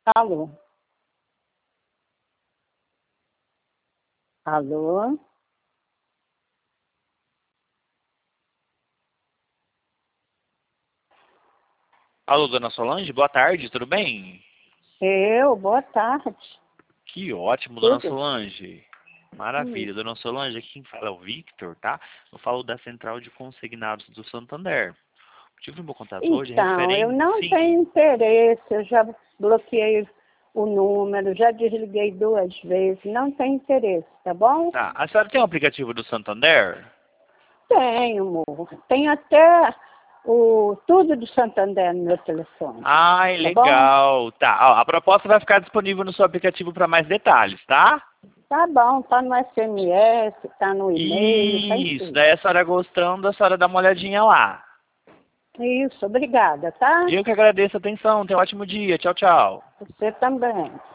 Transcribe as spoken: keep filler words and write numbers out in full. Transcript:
Alô? Alô? Alô, dona Solange, boa tarde, tudo bem? Eu, boa tarde. Que ótimo, dona Tudo? Solange. Hum. Maravilha, dona Solange, aqui quem fala é o Victor, tá? Eu falo da Central de Consignados do Santander. Tive um bom contato hoje, Então, eu referente, não sim. tenho interesse, eu já bloqueei o número, já desliguei duas vezes, não tenho interesse, tá bom? Tá, a senhora tem o aplicativo do Santander? Tenho, amor. Tem até o tudo do Santander no meu telefone, Ai, tá bom? legal. Tá, ó, a proposta vai ficar disponível no seu aplicativo para mais detalhes, tá? Tá bom, tá no S M S, tá no e-mail, tá em Isso, tudo. daí a senhora gostando, a senhora dá uma olhadinha lá. Isso, obrigada, tá? Eu que agradeço a atenção, tenha um ótimo dia, tchau, tchau. Você também.